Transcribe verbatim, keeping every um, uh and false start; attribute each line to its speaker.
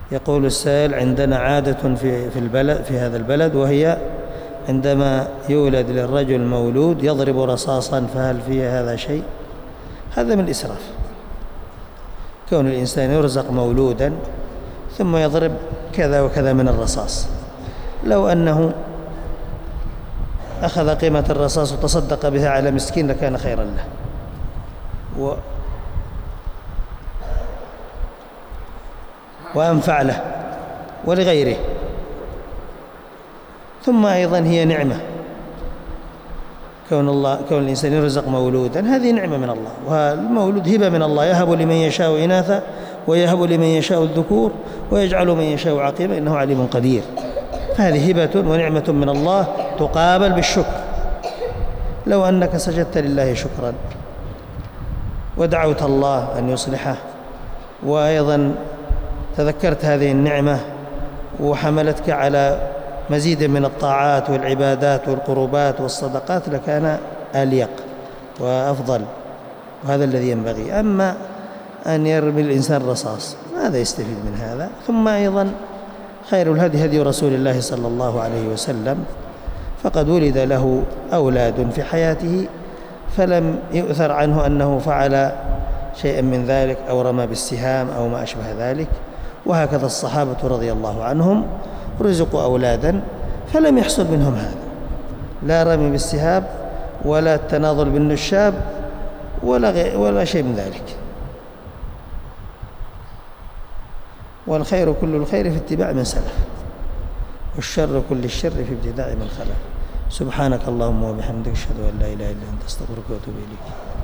Speaker 1: يقول السائل: عندنا عادة في في البلد في هذا البلد، وهي عندما يولد للرجل مولود يضرب رصاصا، فهل في هذا شيء؟ هذا من الإسراف. كون الإنسان يرزق مولودا ثم يضرب كذا وكذا من الرصاص، لو أنه أخذ قيمة الرصاص وتصدق بها على مسكين لكان خيرا له، و وأنفع له ولغيره. ثم أيضا هي نعمة، كون الله كون الإنسان يرزق مولودا هذه نعمة من الله، والمولود هبة من الله، يهب لمن يشاء إناثا ويهب لمن يشاء الذكور ويجعل من يشاء عقيما إنه عليم قدير. فهذه هبة ونعمة من الله تقابل بالشكر. لو أنك سجدت لله شكرا ودعوت الله أن يصلحه، وأيضا تذكرت هذه النعمة وحملتك على مزيد من الطاعات والعبادات والقربات والصدقات، لكان أليق وأفضل، وهذا الذي ينبغي. أما أن يرمي الإنسان رصاص ماذا يستفيد من هذا؟ ثم أيضا خير الهدي هدي رسول الله صلى الله عليه وسلم، فقد ولد له أولاد في حياته فلم يؤثر عنه أنه فعل شيئا من ذلك أو رمى بالسهام أو ما أشبه ذلك. وهكذا الصحابة رضي الله عنهم رزقوا أولادا فلم يحصل منهم هذا، لا رمي بالسهام ولا التناظر بالنشاب ولا, ولا شيء من ذلك. والخير كل الخير في اتباع من سلف، والشر كل الشر في ابتداع من خلف. سبحانك اللهم وبحمدك، أشهد أن لا إله إلا أنت، أستغفرك وأتوب إليك.